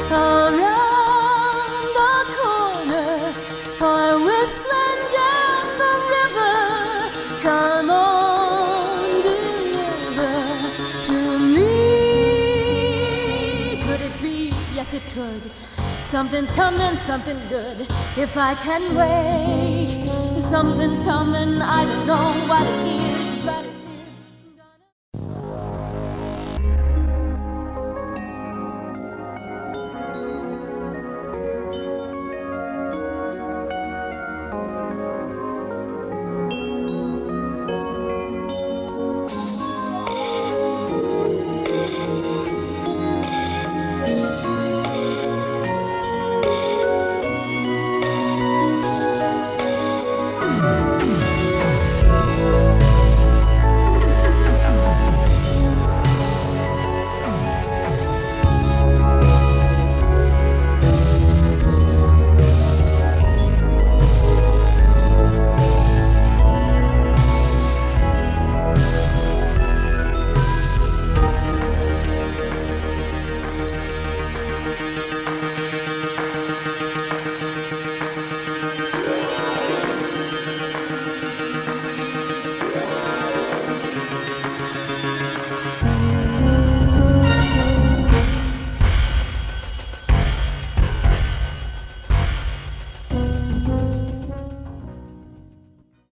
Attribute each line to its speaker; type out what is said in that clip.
Speaker 1: around the corner or whistling down the river. Come on, deliver to me. Could it be? Yes, it could. Something's coming, something good. If I can wait, something's coming. I don't know what it is.